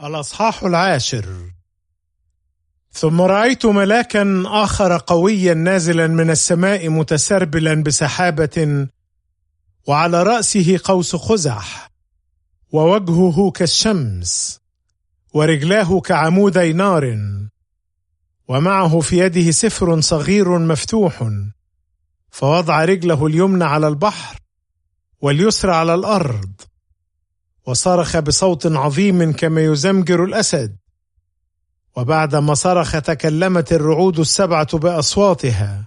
الأصحاح 10. ثم رأيت ملاكا آخر قويا نازلا من السماء متسربلا بسحابة، وعلى رأسه قوس قزح، ووجهه كالشمس، ورجلاه كعمودي نار، ومعه في يده سفر صغير مفتوح، فوضع رجله اليمنى على البحر واليسرى على الأرض، وصرخ بصوت عظيم كما يزمجر الأسد. وبعدما صرخ تكلمت الرعود السبعة بأصواتها.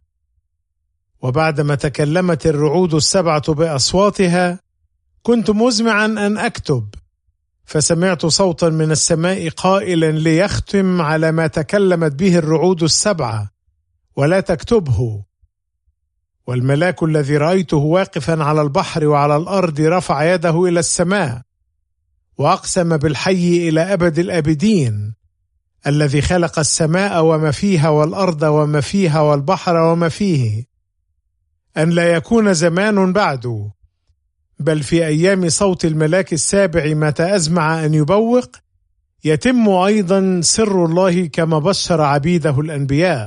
وبعدما تكلمت الرعود السبعة بأصواتها كنت مزمعا أن أكتب، فسمعت صوتا من السماء قائلا ليختم على ما تكلمت به الرعود السبعة ولا تكتبه. والملاك الذي رأيته واقفا على البحر وعلى الأرض رفع يده إلى السماء وأقسم بالحي إلى أبد الآبدين الذي خلق السماء وما فيها والأرض وما فيها والبحر وما فيه، أن لا يكون زمان بعده، بل في أيام صوت الملاك السابع متى أزمع أن يبوق يتم أيضا سر الله كما بشر عبيده الأنبياء.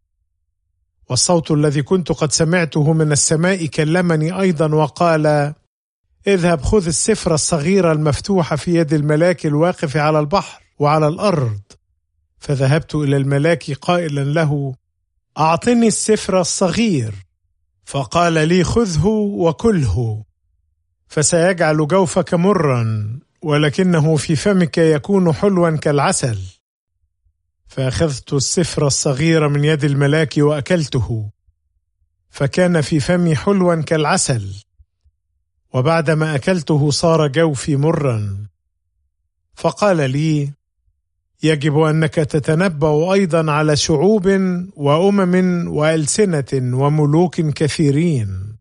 والصوت الذي كنت قد سمعته من السماء كلمني أيضا وقال: اذهب خذ السفر الصغير المفتوح في يد الملاك الواقف على البحر وعلى الأرض. فذهبت إلى الملاك قائلا له: أعطني السفر الصغير. فقال لي: خذه وكله، فسيجعل جوفك مرا، ولكنه في فمك يكون حلوا كالعسل. فأخذت السفر الصغير من يد الملاك وأكلته، فكان في فمي حلوا كالعسل، وبعدما أكلته صار جوفي مرا. فقال لي: يجب أنك تتنبأ أيضا على شعوب وأمم وألسنة وملوك كثيرين.